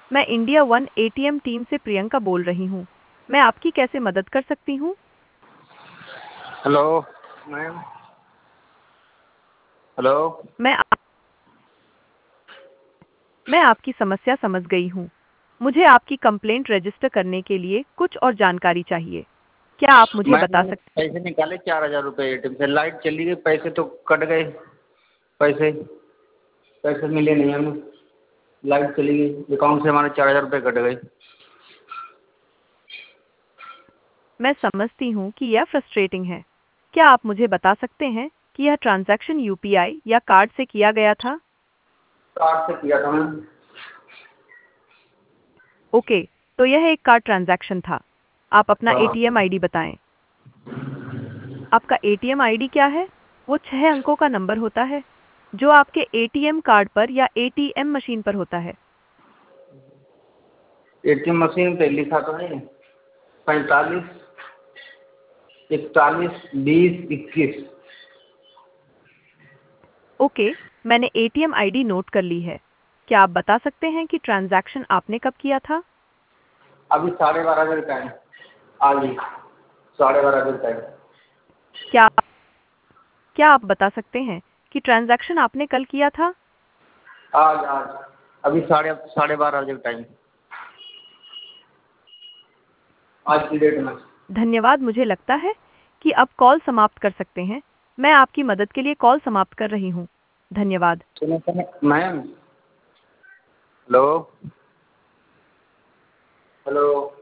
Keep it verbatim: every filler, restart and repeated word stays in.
मैं India one ATM team से प्रियंका बोल रही हूँ। मैं आपकी कैसे मदद कर सकती हूँ? Hello ma'am. हेलो। मैं आ, मैं आपकी समस्या समझ गई हूँ। मुझे आपकी कंप्लेंट रजिस्टर करने के लिए कुछ और जानकारी चाहिए। क्या आप मुझे मैम बता मैंने सकते पैसे निकाले चार हज़ार रुपये एटीएम से, लाइट चली गई, पैसे तो कट गए। पैसे पैसे मिले नहीं हमें, लाइट चली गई, अकाउंट से हमारे चार हज़ार रुपये कट गए। मैं समझती हूँ कि यह फ्रस्ट्रेटिंग है। क्या आप मुझे बता सकते हैं कि यह ट्रांजैक्शन यूपीआई या कार्ड से किया गया था? कार्ड से किया था मैम। ओके, तो यह एक कार्ड ट्रांजैक्शन था। आप अपना हाँ। एटीएम आईडी बताएं। आपका एटीएम आईडी क्या है? वो छह अंकों का नंबर होता है जो आपके एटीएम कार्ड पर या एटीएम मशीन पर होता है। एटीएम मशीन पे लिखा तो है पैंतालीस इकतालीस बीस इक्कीस। ओके, मैंने एटीएम आईडी नोट कर ली है। क्या आप बता सकते हैं कि ट्रांजैक्शन आपने कब किया था? अभी साढ़े बारह बजे का है। आज ही साढ़े बारह बजे का है। क्या क्या आप बता सकते हैं कि ट्रांजैक्शन आपने कल किया था? आज आज अभी साढ़े साढ़े बारह बजे का टाइम, आज की डेट में। धन्यवाद। मुझे लगता है कि अब कॉल समाप्त कर सकते हैं। मैं आपकी मदद के लिए कॉल समाप्त कर रही हूँ। धन्यवाद। सुनो सुनो मैम। हेलो। हेलो।